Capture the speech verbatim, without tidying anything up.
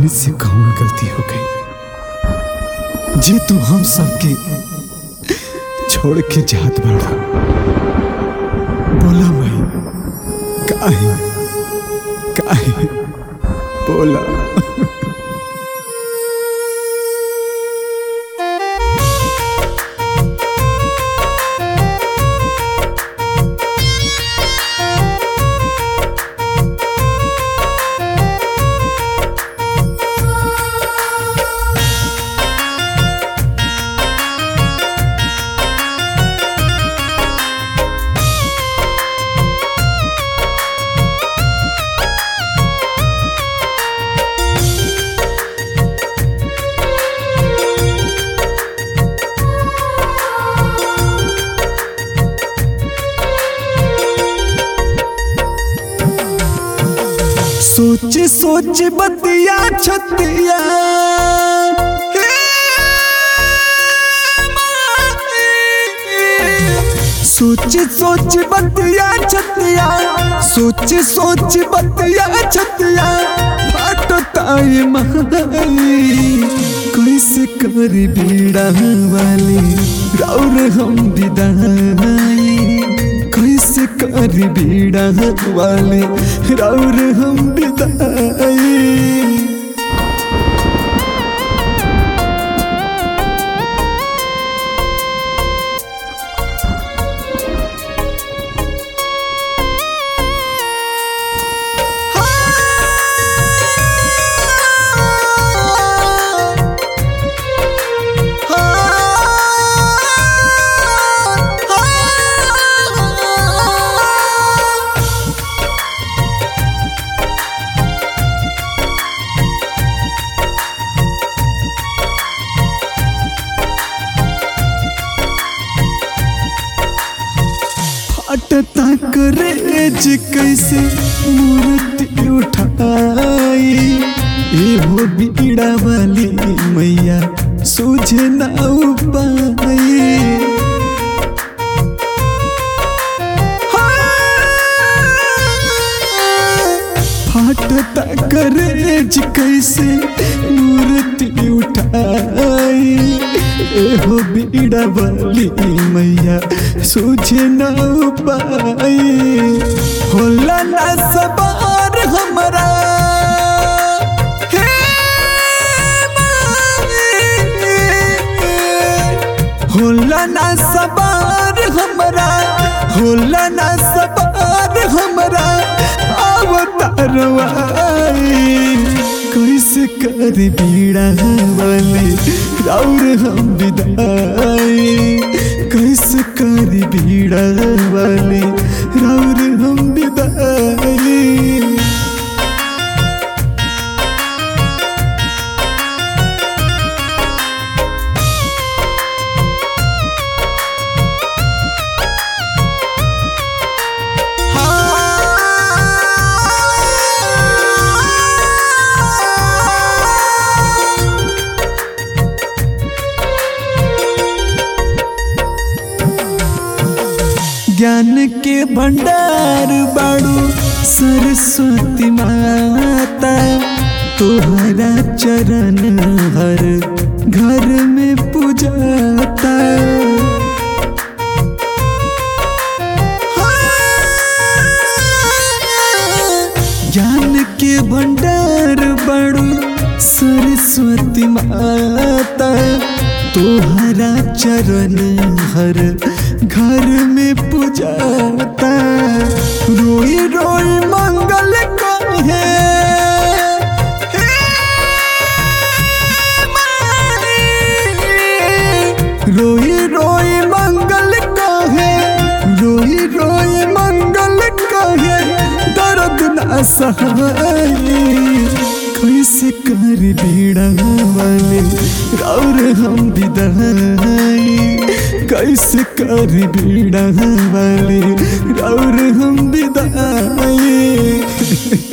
से कौन गलती हो गई जे तू हम सबके छोड़ के जात बाड़ा। बोला मैं काहे काहे बोला। सोच सोच बतिया छतिया सोच सोच बतिया छतिया सोच सोच बतिया छतिया फाटताई माई कैसे कर बीड़ा वाली राउर हम विदाई कैसे कर बीड़ा वाले राउर हम विदाई। अटता करेज कैसे मूर्ति उठाई एहो बीड़ा वाली मैया सूझे ना उपाय। फाटता करेज कैसे मूर्ति उठाई एहो बीड़ा वाली मैया सूझे न उपाय। होला ना सवार हमरा होला ना सवार हमरा होला ना सवार हमरा अवतारवाई कैसे कर बीड़ा वाले राउर हम विदाई कैसे कर बीड़ा वाले राउर हम विदाई। ज्ञान के भंडार बाड़ू सरस्वती माता तोहरा चरण हर घर में पूजाता। ज्ञान के भंडार बाड़ू सरस्वती माता तोहरा चरण हर घर में पूजाता। रोई रोई मंगल कहे रोई रोई मंगल कहे रोई रोई मंगल कहे दर्द ना सहाय कैसे कर बीड़ा वाले राउर हम विदाई कैसे कर बीड़ा वाले राउर हम विदाई।